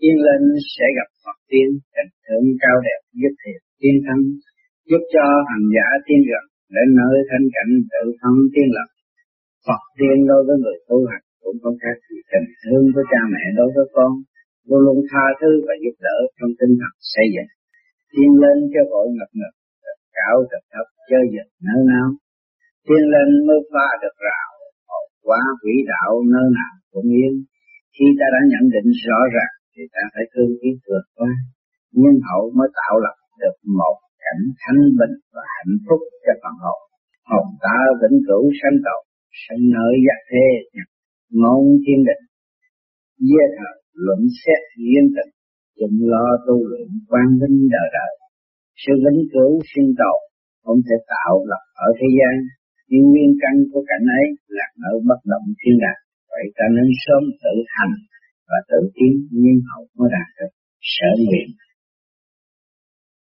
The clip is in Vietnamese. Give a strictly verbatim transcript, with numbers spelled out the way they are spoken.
Tiên lên sẽ gặp Phật tiên, cảnh thượng cao đẹp giúp thiệt tiên thắng, giúp cho hành giả tiên gần đến nơi thanh cảnh tự thân tiên lập. Phật tiên đối với người tu hành cũng có khác gì tình thương của cha mẹ đối với con, luôn luôn tha thứ và giúp đỡ trong tinh thần xây dựng. Tiên lên cho gọi ngập ngực, cao thật thấp chơi giật nơi nào. Tiên lên mới pha được rào, hồn quá quỷ đạo nơi nào cũng yên. Khi ta đã nhận định rõ ràng thì ta phải cương quyết vượt qua, nhưng hậu mới tạo lập được một cảnh thanh bình và hạnh phúc cho phần hồn. Hồn ta vĩnh cửu sanh tồn, sanh nơi giác thế nhập ngôn thiên định. Dê thờ luận xét duyên tình, chúng lo tu luyện quang vinh đời đời. Sự vĩnh cửu sinh tồn không thể tạo lập ở thế gian, nhưng nguyên căn của cảnh ấy là ở bất động thiên đàng. Vậy ta nên sớm tự hành và tự tiến, nhưng hậu mới đạt được sở nguyện